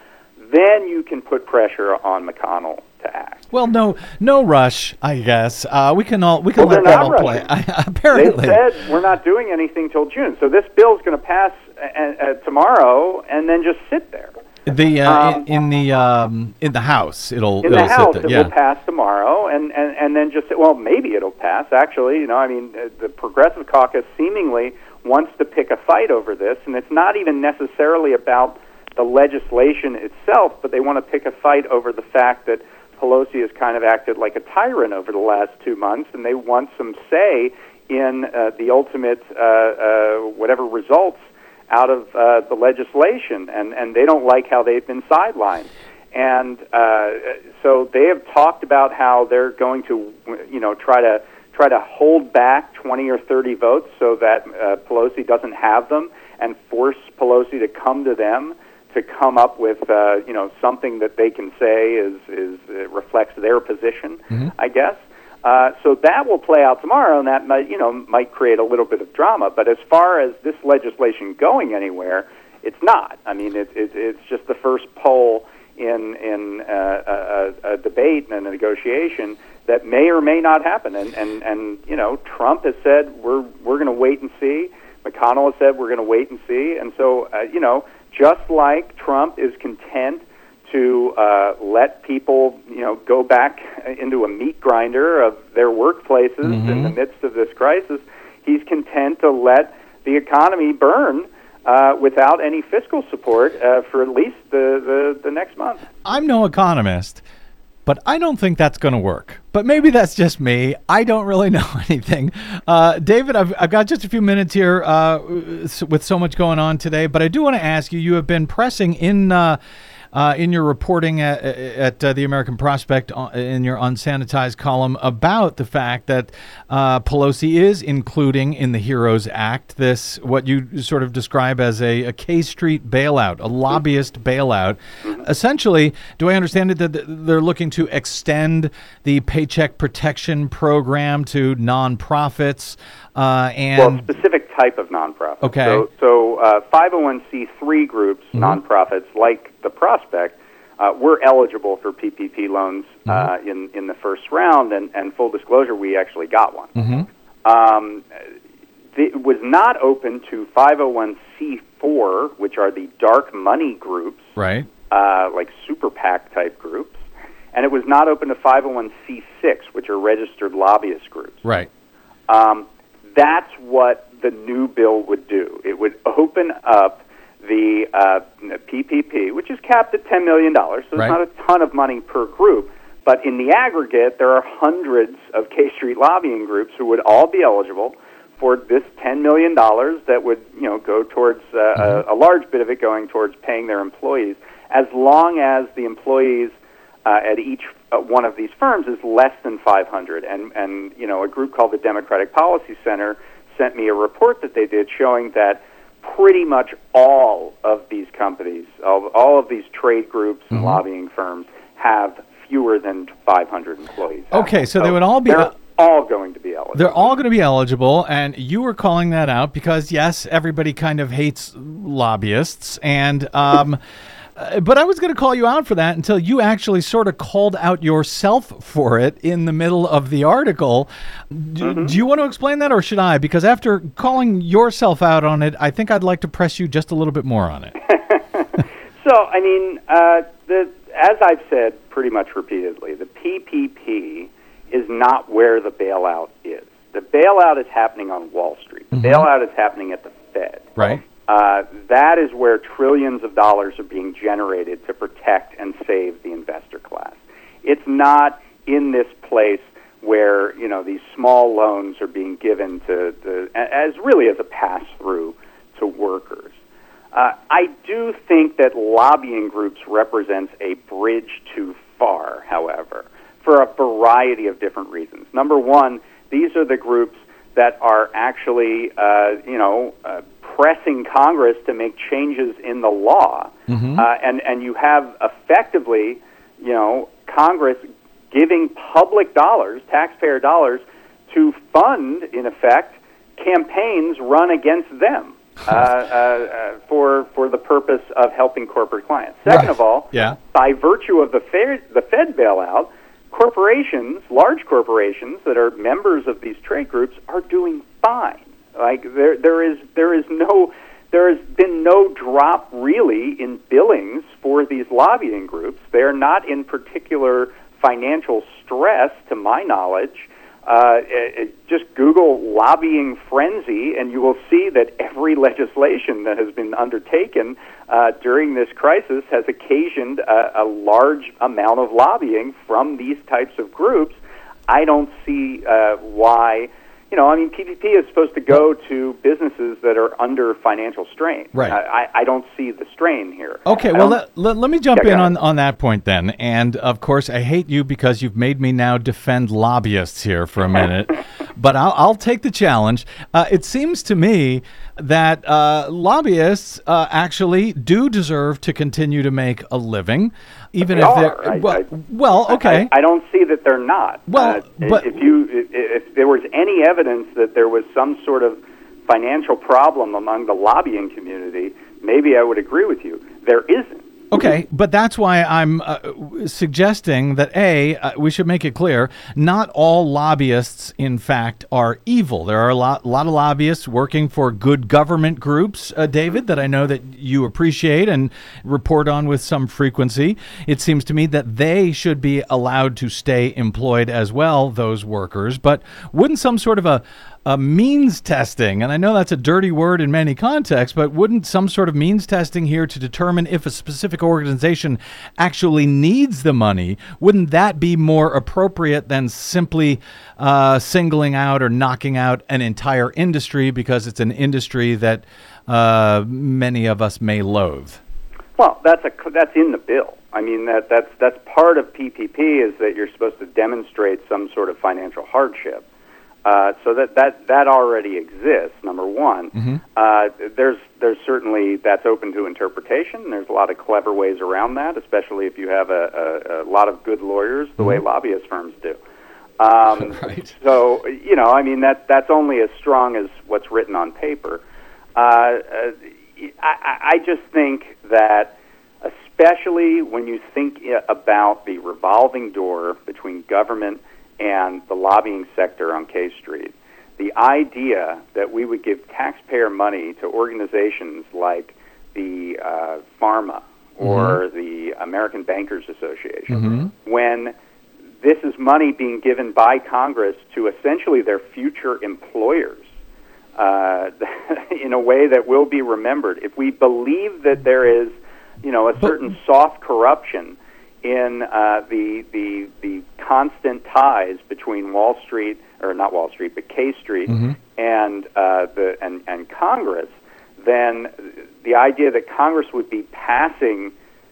then you can put pressure on McConnell to act. Well, no, no rush, I guess. Uh, we can all we can Well, let they're that all not play. rushing. Apparently, They said we're not doing anything till June. So this bill's going to pass uh, uh, tomorrow and then just sit there. the uh, um, in, in the um, in the House, it'll In it'll the House, sit there. it Yeah. will pass tomorrow, and, and, and then just, well, maybe it'll pass, actually. You know, I mean, uh, the Progressive Caucus seemingly wants to pick a fight over this, and it's not even necessarily about the legislation itself, but they want to pick a fight over the fact that Pelosi has kind of acted like a tyrant over the last two months, and they want some say in uh, the ultimate uh, uh, whatever results out of uh, the legislation, and, and they don't like how they've been sidelined. And uh, so they have talked about how they're going to, you know, try to try to hold back twenty or thirty votes so that uh, Pelosi doesn't have them, and force Pelosi to come to them to come up with, uh, you know, something that they can say is is uh, reflects their position, Mm-hmm. I guess. Uh, so that will play out tomorrow, and that might, you know, might create a little bit of drama. But as far as this legislation going anywhere, it's not. I mean, it, it, it's just the first poll in in uh, a, a debate and a negotiation that may or may not happen. And and, and you know, Trump has said we're we're going to wait and see. McConnell has said we're going to wait and see. And so, uh, you know, just like Trump is content to uh, let people, you know, go back into a meat grinder of their workplaces Mm-hmm. in the midst of this crisis, he's content to let the economy burn uh, without any fiscal support uh, for at least the, the, the next month. I'm no economist, but I don't think that's going to work. But maybe that's just me. I don't really know anything. Uh, David, I've, I've got just a few minutes here uh, with so much going on today, but I do want to ask you, you have been pressing in uh, uh, in your reporting at, at uh, the American Prospect uh, in your Unsanitized column about the fact that uh, Pelosi is including in the HEROES Act this, what you sort of describe as a, a K Street bailout, a lobbyist bailout. Essentially, do I understand it that they're looking to extend the Paycheck Protection Program to nonprofits uh, and Well, specific type of nonprofit. Okay. So, so uh, five oh one c three groups, Mm-hmm. nonprofits like the Prospect, uh, were eligible for P P P loans Mm-hmm. uh, in in the first round, and, and full disclosure, we actually got one. Mm-hmm. Um, it was not open to five oh one c four, which are the dark money groups, right. uh, like super PAC type groups, and it was not open to five oh one c six, which are registered lobbyist groups. Right. Um, that's what the new bill would do. It would open up the uh, P P P, which is capped at ten million dollars, so Right. it's not a ton of money per group. But in the aggregate, there are hundreds of K Street lobbying groups who would all be eligible for this ten million dollars that would, you know, go towards uh, mm-hmm. a, a large bit of it going towards paying their employees, as long as the employees uh, at each uh, one of these firms is less than five hundred. And, and, you know, a group called the Democratic Policy Center sent me a report that they did showing that pretty much all of these companies, all, all of these trade groups and mm-hmm. lobbying firms have fewer than five hundred employees. Okay, so, so they would all be... They're all going to be eligible. They're all going to be eligible, and you were calling that out because, yes, everybody kind of hates lobbyists, and... Um, Uh, but I was going to call you out for that until you actually sort of called out yourself for it in the middle of the article. D- mm-hmm. Do you want to explain that, or should I? Because after calling yourself out on it, I think I'd like to press you just a little bit more on it. So, I mean, uh, the, as I've said pretty much repeatedly, the P P P is not where the bailout is. The bailout is happening on Wall Street. The mm-hmm. bailout is happening at the Fed. Right. Uh, that is where trillions of dollars are being generated to protect and save the investor class. It's not in this place where, you know, these small loans are being given to, to as really as a pass-through to workers. Uh, I do think that lobbying groups represents a bridge too far, however, for a variety of different reasons. Number one, these are the groups that are actually, uh, you know, uh, pressing Congress to make changes in the law. Mm-hmm. Uh, and, and you have effectively, you know, Congress giving public dollars, taxpayer dollars, to fund, in effect, campaigns run against them. uh, uh, uh, for for the purpose of helping corporate clients. Second Right. of all, Yeah. by virtue of the Fed, the Fed bailout, corporations, large corporations that are members of these trade groups are doing fine. Like there there is there is no there has been no drop really in billings for these lobbying groups. They're not in particular financial stress, to my knowledge. Uh, it, it, just Google lobbying frenzy, and you will see that every legislation that has been undertaken uh, during this crisis has occasioned a, a large amount of lobbying from these types of groups. I don't see uh, why. You know, I mean, P P P is supposed to go to businesses that are under financial strain. Right. I, I, I don't see the strain here. Okay, I well, don't- let, let, let me jump Yeah, go in on, ahead. on that point then. And, of course, I hate you because you've made me now defend lobbyists here for a minute. But I'll, I'll take the challenge. Uh, it seems to me that uh, lobbyists uh, actually do deserve to continue to make a living, even They if are. they're... I- well, I- well, okay. I, I don't see that they're not. Well, Uh, but- if you if, if there was any evidence that there was some sort of financial problem among the lobbying community, maybe I would agree with you. There isn't. Okay, but that's why I'm uh, suggesting that, A, uh, we should make it clear, not all lobbyists, in fact, are evil. There are a lot, lot of lobbyists working for good government groups, uh, David, that I know that you appreciate and report on with some frequency. It seems to me that they should be allowed to stay employed as well, those workers. But wouldn't some sort of a Uh, means testing, and I know that's a dirty word in many contexts, but wouldn't some sort of means testing here to determine if a specific organization actually needs the money, wouldn't that be more appropriate than simply uh, singling out or knocking out an entire industry because it's an industry that uh, many of us may loathe? Well, that's a that's in the bill. I mean that that's that's part of P P P is that you're supposed to demonstrate some sort of financial hardship. Uh, so that, that that already exists. Number one, Mm-hmm. uh, there's there's certainly that's open to interpretation. There's a lot of clever ways around that, especially if you have a, a, a lot of good lawyers, the way lobbyist firms do. Um, Right. So you know, I mean that that's only as strong as what's written on paper. Uh, uh, I, I just think that, especially when you think i- about the revolving door between government and the lobbying sector on K Street, the idea that we would give taxpayer money to organizations like the uh, Pharma or the American Bankers Association, when this is money being given by Congress to essentially their future employers, uh, in a way that will be remembered. If we believe that there is, you know, a certain soft corruption in uh, the the the constant ties between Wall Street, or not Wall Street, but K Street, and uh, the and, and Congress, then the idea that Congress would be passing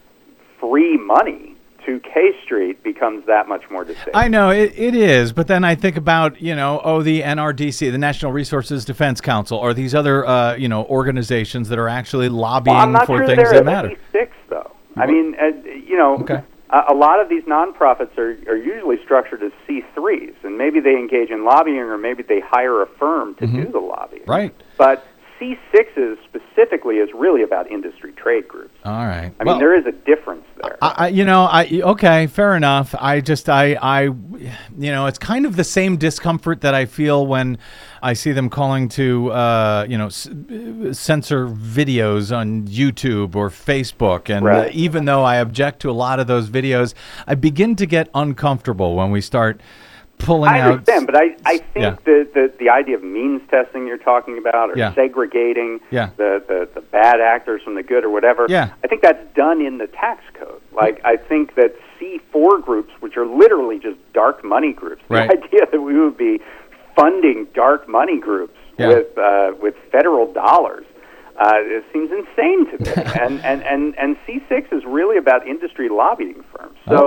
free money to K Street becomes that much more distinct. I know it, it is, but then I think about, you know, oh, the N R D C, the National Resources Defense Council, or these other, uh, you know, organizations that are actually lobbying Well, I'm not for sure things they're that at matter. C six, though. I mean, uh, you know, Okay. a, a lot of these nonprofits are, are usually structured as C threes, and maybe they engage in lobbying, or maybe they hire a firm to do the lobbying. Right. But C sixes specifically is really about industry trade groups. All right. I Well, mean, there is a difference there. I, I- you know, I okay, fair enough. I just, I, I, you know, it's kind of the same discomfort that I feel when I see them calling to, uh, you know, s- censor videos on YouTube or Facebook, and uh, Right. even though I object to a lot of those videos, I begin to get uncomfortable when we start pulling I out. understand, but I, I think Yeah. the, the, the idea of means testing you're talking about, or Yeah. segregating Yeah. the, the, the bad actors from the good or whatever, Yeah. I think that's done in the tax code. Like, I think that C four groups, which are literally just dark money groups, Right. the idea that we would be funding dark money groups Yeah. with uh, with federal dollars, uh, it seems insane to me. and, and, and, and C six is really about industry lobbying firms. So Okay.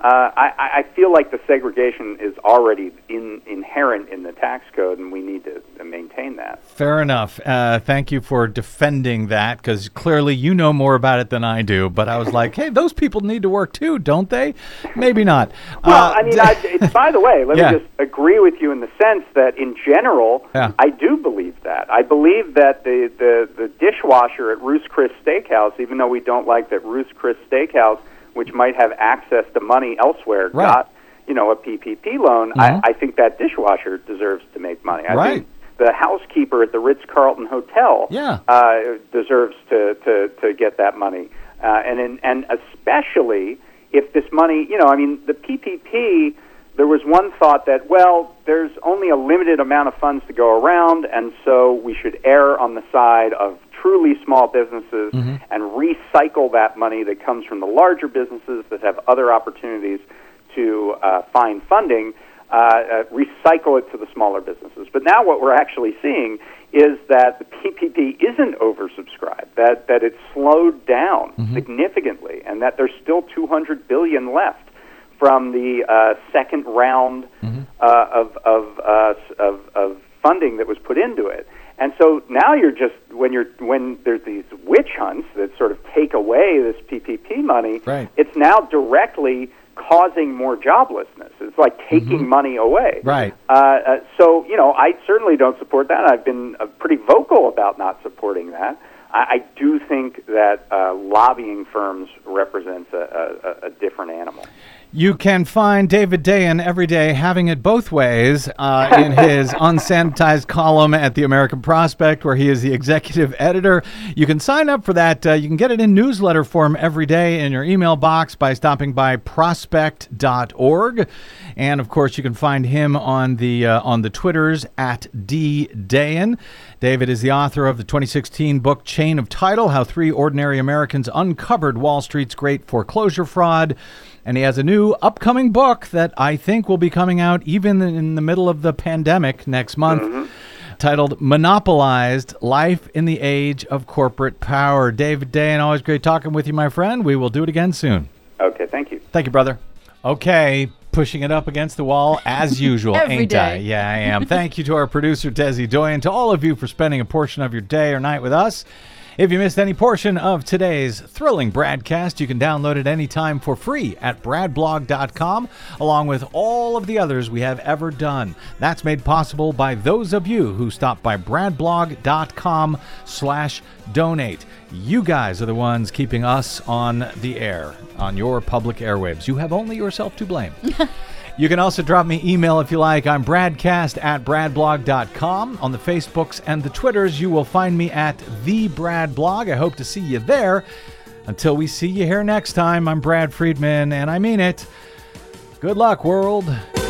Uh, I, I feel like the segregation is already in, inherent in the tax code, and we need to, to maintain that. Fair enough. Uh, thank you for defending that, because clearly you know more about it than I do. But I was like, hey, those people need to work too, don't they? Maybe not. Well, uh, I mean, I, it's, by the way, let yeah. me just agree with you in the sense that, in general, yeah. I do believe that. I believe that the, the, the dishwasher at Ruth's Chris Steakhouse, even though we don't like that Ruth's Chris Steakhouse, which might have access to money elsewhere, right. got, you know, a P P P loan, mm-hmm. I, I think that dishwasher deserves to make money. I right. think the housekeeper at the Ritz-Carlton Hotel yeah. uh, deserves to, to, to get that money. Uh, and in, and especially if this money, you know, I mean, the P P P, there was one thought that, well, there's only a limited amount of funds to go around, and so we should err on the side of truly small businesses mm-hmm. and recycle that money that comes from the larger businesses that have other opportunities to uh, find funding, uh, uh, recycle it to the smaller businesses. But now what we're actually seeing is that the P P P isn't oversubscribed, that, that it's slowed down mm-hmm. significantly, and that there's still two hundred billion dollars left from the uh, second round mm-hmm. uh, of, of, uh, of, of funding that was put into it. And so now you're just, when you're when there's these witch hunts that sort of take away this P P P money, right. it's now directly causing more joblessness. It's like taking mm-hmm. money away. Right. Uh, uh, so, you know, I certainly don't support that. I've been uh, pretty vocal about not supporting that. I, I do think that uh, lobbying firms represents a, a, a different animal. You can find David Dayen every day having it both ways uh, in his unsanitized column at the American Prospect, where he is the executive editor. You can sign up for that. Uh, you can get it in newsletter form every day in your email box by stopping by prospect dot org. And, of course, you can find him on the uh, on the Twitters at D Dayen. David is the author of the twenty sixteen book Chain of Title, How Three Ordinary Americans Uncovered Wall Street's Great Foreclosure Fraud. And he has a new upcoming book that I think will be coming out even in the middle of the pandemic next month, mm-hmm. titled Monopolized, Life in the Age of Corporate Power. David Dayen, always great talking with you, my friend. We will do it again soon. Okay, thank you. Thank you, brother. Okay, pushing it up against the wall as usual, Every ain't day. I? Yeah, I am. Thank you to our producer, Desi Doyen, to all of you for spending a portion of your day or night with us. If you missed any portion of today's thrilling broadcast, you can download it anytime for free at brad blog dot com, along with all of the others we have ever done. That's made possible by those of you who stop by brad blog dot com slash donate. You guys are the ones keeping us on the air, on your public airwaves. You have only yourself to blame. You can also drop me email if you like. I'm bradcast at brad blog dot com. On the Facebooks and the Twitters, you will find me at The Brad Blog. I hope to see you there. Until we see you here next time, I'm Brad Friedman, and I mean it. Good luck, world.